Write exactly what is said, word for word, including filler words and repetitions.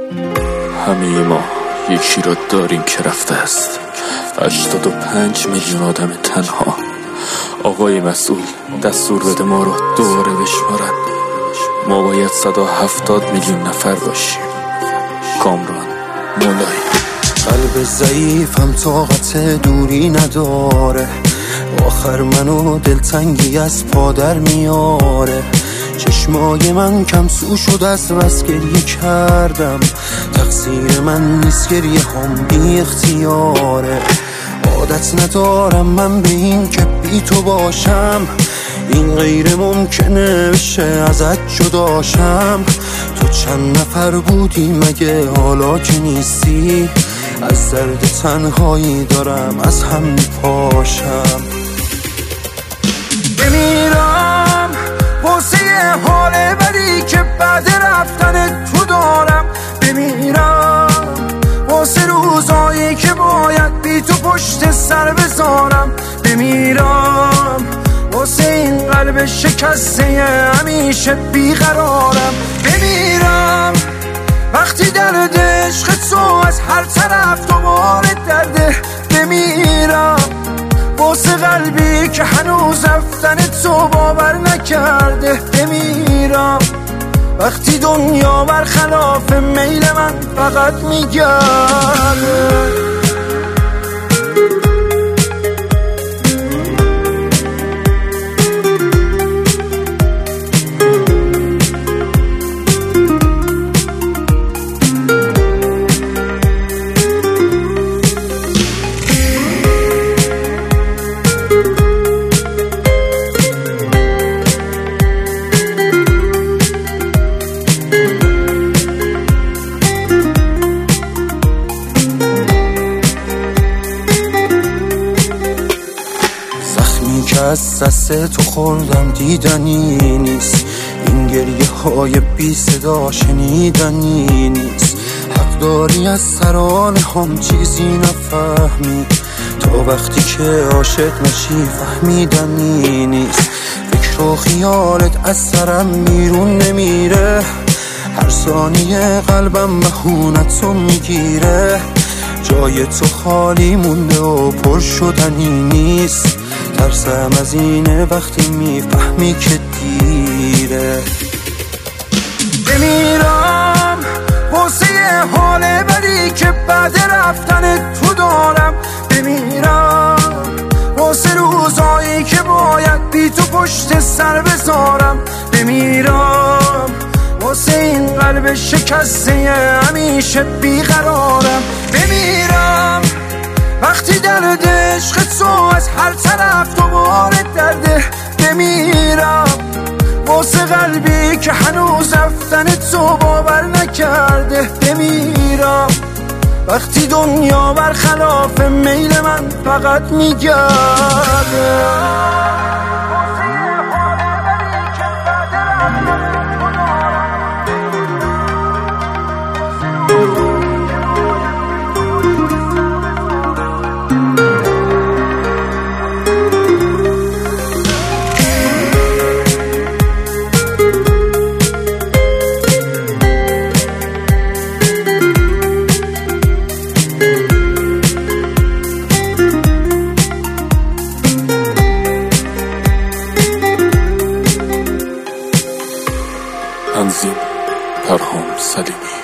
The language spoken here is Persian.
همه ما یکی را داریم که رفته است. هشتاد و پنج میلیون آدم تنها. آقای مسئول دستور بده ما رو دوباره بشمارن. ما باید صد و هفتاد میلیون نفر باشیم. کامران مولایی. قلب ضعیفم طاقت دوری نداره، آخر منو دلتنگی از پادر میاره. چشمای من کم سو شد از بس گریه کردم، تقصیر من نیست گریه هم بی اختیاره. عادت ندارم من به این که بی تو باشم، این غیر ممکنه بشه ازت جداشم. تو چند نفر بودی مگه حالا که نیستی؟ از درد تنهایی دارم از هم میپاشم. بمیرم واسه حال بدی که بعد رفتن تو دارم. بمیرم واسه روزایی که باید بی تو پشت سر بذارم. بمیرم واسه این قلب شکسته همیشه بیقرارم. بمیرم وقتی درد عشق تو از هر طرف دوباره درده. بمیرم واسه قلبی که هنوز رفتن تو باور نکرده. بمیرم وقتی دنیا برخلاف میل من فقط میگرده. که از دست تو خوردم دیدنی نیست، این گریه های بی صدا شنیدنی نیست. حق داری از ترانه هم چیزی نفهمی، تا وقتی که عاشق نشی فهمیدنی نیست. فکر و خیالت از سرم بیرون نمیره، هر ثانیه قلبم بهونتو میگیره. جای تو خالی مونده و پر شدنی نیست، ترسم از اینه وقتی میفهمی که دیره. بمیرم واسه حال بدی که بعد رفتن تو دارم. بمیرم واسه روزایی که باید بی تو پشت سر بذارم. بمیرم واسه این قلب شکسته همیشه بیقرارم. بمیرم وقتی درد عشق تو از هر طرف دوباره درده. بمیرم واسه قلبی که هنوز رفتن تو باور نکرده. بمیرم وقتی دنیا برخلاف میل من فقط میگرده. تنظیم پرهام سلیمی.